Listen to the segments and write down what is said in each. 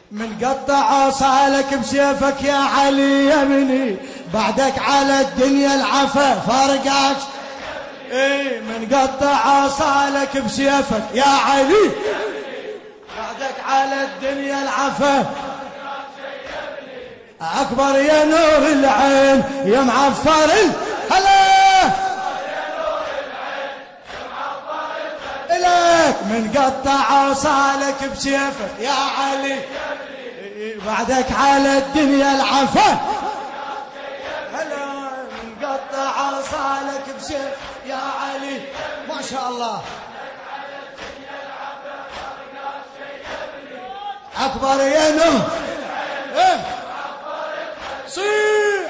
من قطع صالك بسيفك يا علي يا ابني، بعدك على الدنيا العفا فارقاك. ايه من قطع صالك بسيفك يا علي، بعدك على الدنيا العفا. اكبر يا نور العين يا معفر هلا إليك. من قطع صالك بسيفك يا علي، بعدك على الدنيا العفا. هلا من قطع صالك بسيفك يا علي، ما شاء الله. أكبر يا نور إيه صيح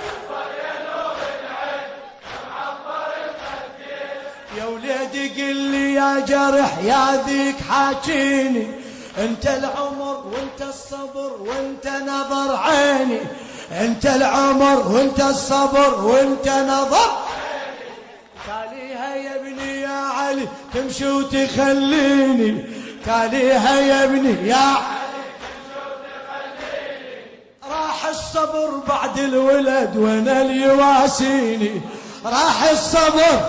يا وليدي، قل لي يا جرح يا ذيك حاجيني، انت العمر وانت الصبر وانت نظر عيني، انت العمر وانت الصبر وانت نظر عيني. تاليها يا ابني يا علي تمشي وتخليني، تاليها يا ابني يا علي تمشي وتخليني. راح الصبر بعد الولد وانا اللي يواسيني، راح الصبر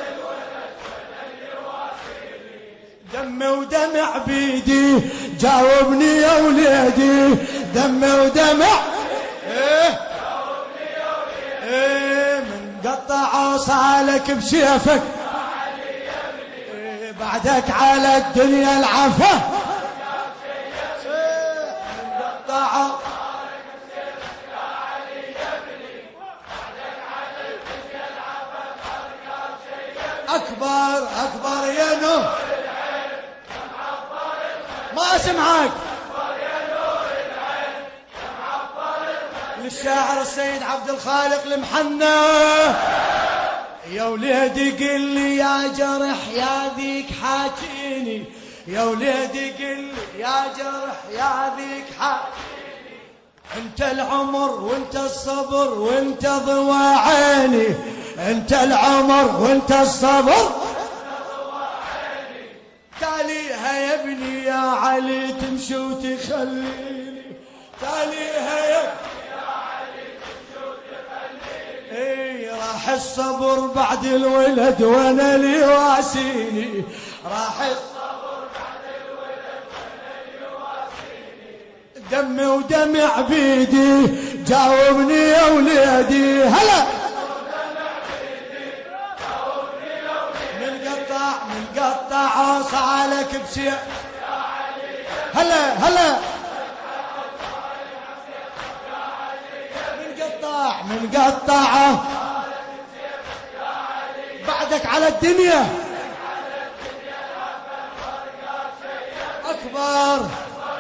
دمي ودمع بيدي، جاوبني يا وليدي دمي ودمع جاوبني يا وليدي. من قطع صالك بسيفك بعدك على الدنيا العفا. من قطع صالك بسيفك يا علي يا ابني، بعدك على الدنيا العفا. أكبر أكبر يا نور ما اسمعك. للشاعر السيد عبد الخالق المحنى، يا وليدي قل لي يا جرح يا ذيك حاجيني، يا وليدي قل لي يا جرح يا ذيك حاجيني، انت العمر وانت الصبر وانت ضوى عيني، انت العمر وانت الصبر. تاليها يا ابني يا علي تمشي وتخليني، تاليها يا ابني يا علي تمشي وتخليني. اي راح الصبر بعد الولد وانا اللي واسيني، راح الصبر بعد الولد وانا اللي واسيني. دمي ودمع بيدي جاوبني يا وليدي هلا. من قطع صالك بسيف هلا هلا. من قطع بعدك على الدنيا أكبر.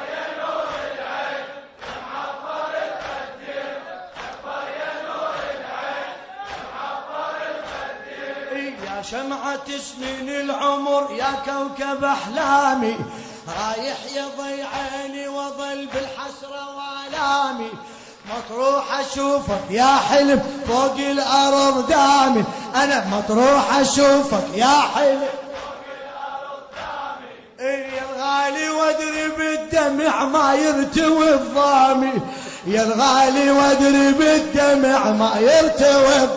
يا شمعة سنين العمر يا كوكب أحلامي، رايح يضي عيني وظل بالحسرة والامي، مطروح أشوفك يا حلم فوق الأرض دامي، أنا مطروح أشوفك يا حلم فوق الأرض دامي. يا الغالي وادري بالدمع ما يرتوي الضامي، يا الغالي وادري بالدمع ما يرتوي.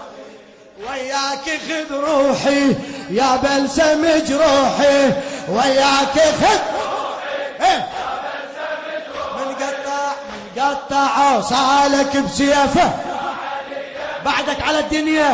وياك خذ روحي يا بلسم جروحي، وياك خذ روحي يا بلسم جروحي. من قطع صالك بسيفه بعدك على الدنيا.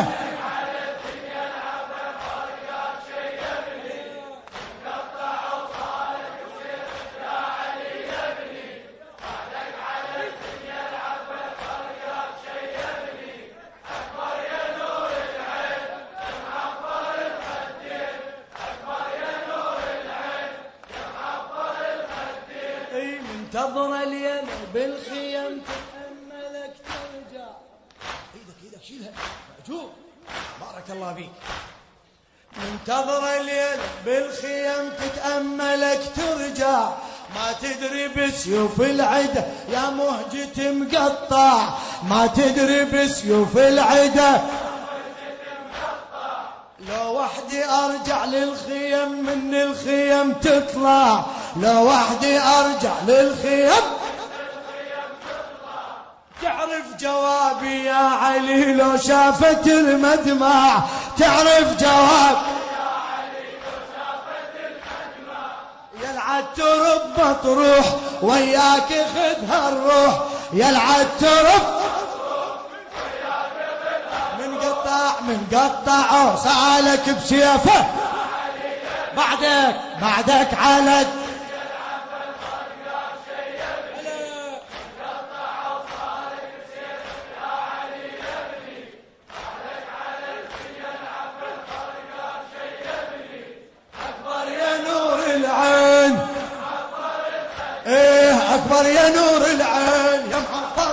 منتظر اليم بالخيم تأملك ترجع. ايدك شيلها معجوب بارك الله فيك. منتظر الليل بالخيم تتأملك ترجع، ما تدري بسيوف العدا يا مهجة مقطع، ما تدري بسيوف العدا. لو وحدي أرجع للخيم من الخيم تطلع، لو وحدي أرجع للخيم علي لو شافت المدمع تعرف جواب يلعى الترب مطروح وياك خذها الروح يلعى الترب من قطع سالك بسيفه بعدك على أكبر يا نور العين يا معطر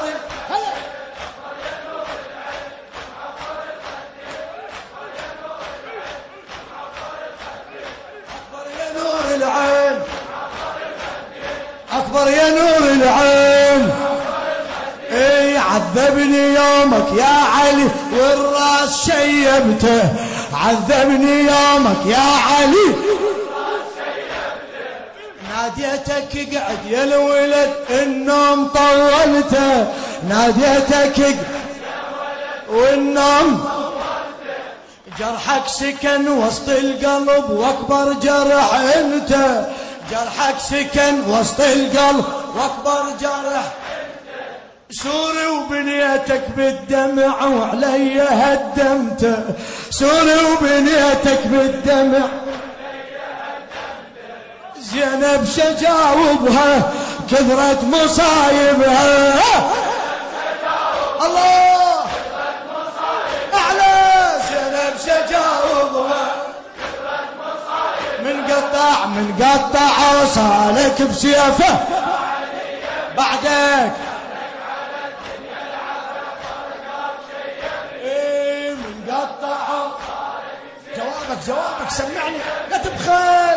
أكبر يا نور العين أكبر يا نور العين إيه عذبني يومك يا علي والراس شيبته عذبني يومك يا علي ناديتك قعد يا الولد النوم طولته ناديتك والنوم جرحك سكن وسط القلب واكبر جرح انت جرحك سكن وسط القلب واكبر جرح سوري وبنيتك بالدمع وعلي هدمته سوري وبنيتك بالدمع زينب شجاوبها كثرت مصايبها الله أعلى زينب شجاوبها من قطع وصالك بسيفه بعدك إيه من قطع جوابك سمعني لا تبخل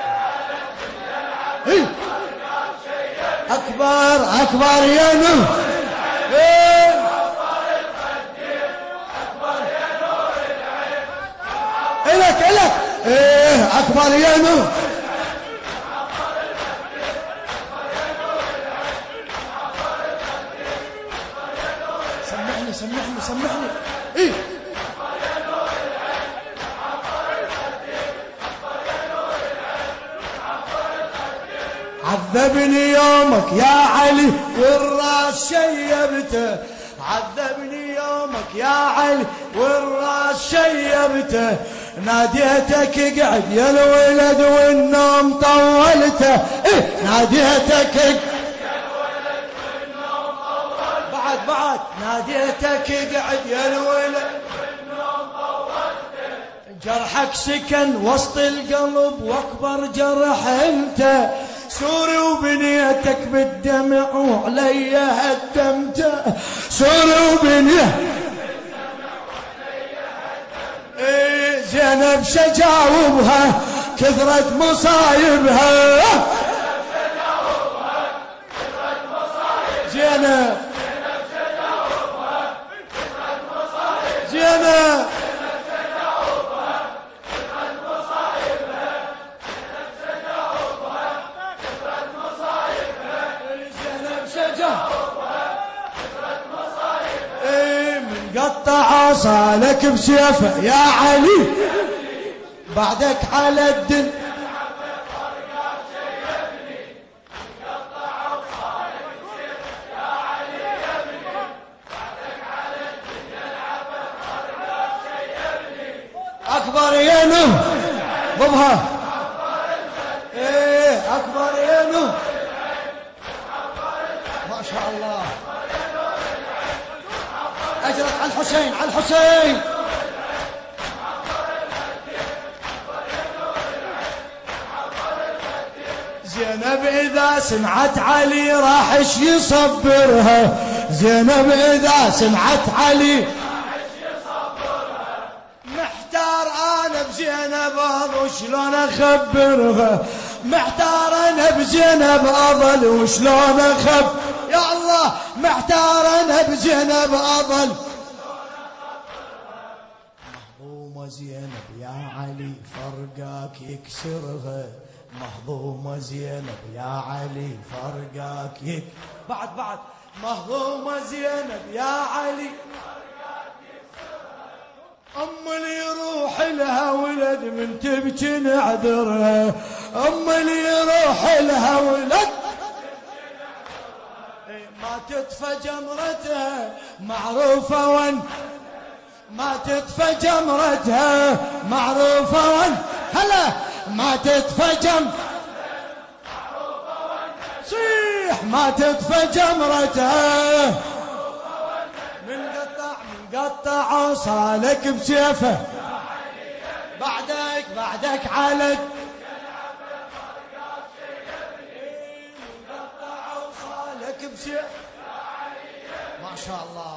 أكبر يا نور إلك أكبر يا نور سمعني إيه عذبني يومك يا علي والراس شيبته عذبني يومك يا علي والراس شيبته ناديتك قعد يا الولد والنوم طولته إيه ناديتك يا الولد والنوم طولته بعد ناديتك قعد يا الولد والنوم طولته جرحك سكن وسط القلب واكبر جرح انت سوري وبنيتك بالدمع وعلي هدمته سوري وبنيتك إيه زينب شجاوبها كثرت مصايبها زينب زينب قطع صالك بسيفه يا علي بعدك على الدن أكبر يا نور ضبها إيه أكبر يا نور ما شاء الله أجرك على الحسين زينب إذا سمعت علي راح يصبرها زينب إذا سمعت علي محتار أنا بزينب وشلون أخبرها محتار أنا بزينب أظل وشلون أخبر يا الله محتار أنا بزينب أظل مهضومة زينب يا علي فرقاك يكسرها مهضومة زينب يا علي فرقاك بعد مهضومة زينب يا علي أم اللي يروح لها ولد من تبكي نعذرها، أم اللي يروح لها ولد ما تطفى جمرتها معروفة ما تطفى جمرتها معروفة هلا ما تطفى صيح ما تطفى جمرتها من قطع صالك بسيفه بعدك على قطع صالك بسيفه ما شاء الله.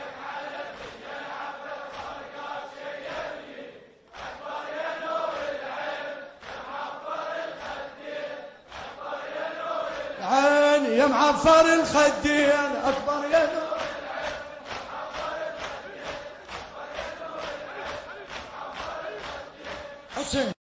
عين يا معفر الخدين أكبر يا نور حسين.